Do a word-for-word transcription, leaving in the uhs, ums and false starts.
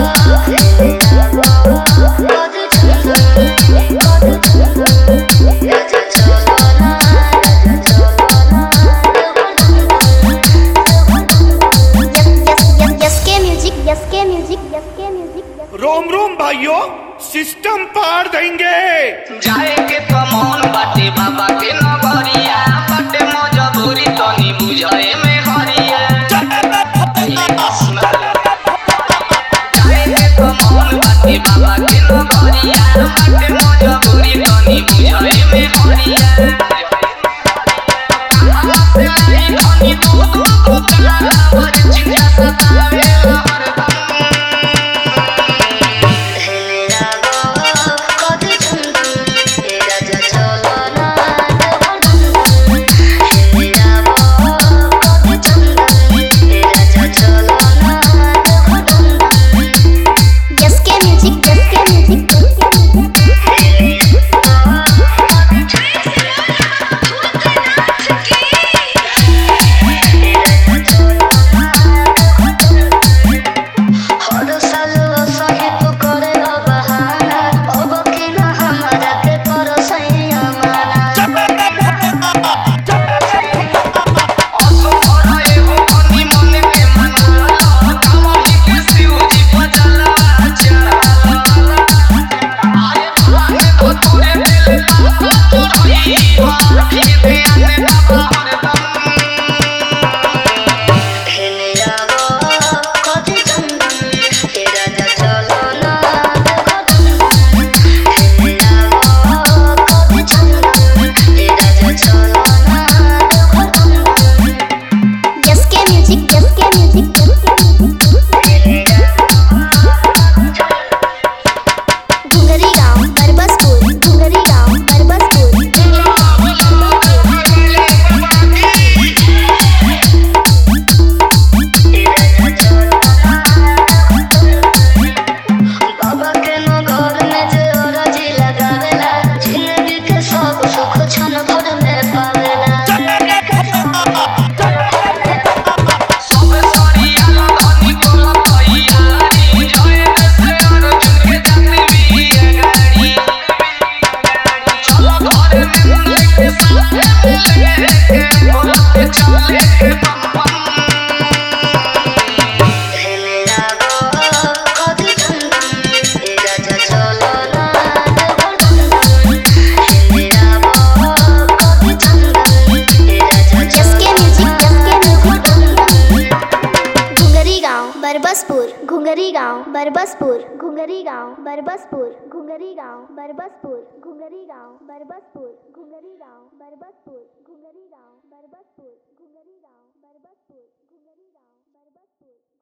रोम रोम भाइयों, सिस्टम पार देंगे। जाएंगे तो मौन बाटे बाबा के नगरिया, बाटे मजबूरी तनी बुझाए में हरिया। जाएंगे तो मौन बाटे बाबा के नगरिया, बाटे मजबूरी तनी बुझाए में हरिया। से आई धनी दो दो को तारा भर चिंता सतावे हरदम। बरबसपुर घुंगरी गांव बरबसपुर घुंगरी गांव बरबसपुर घुंगरी गांव बरबसपुर घुंगरी गांव बरबसपुर घुंगरी गांव बरबसपुर घुंगरी गांव बरबसपुर घुंगरी गांव बरबसपुर घुंगरी गांव बरबसपुर।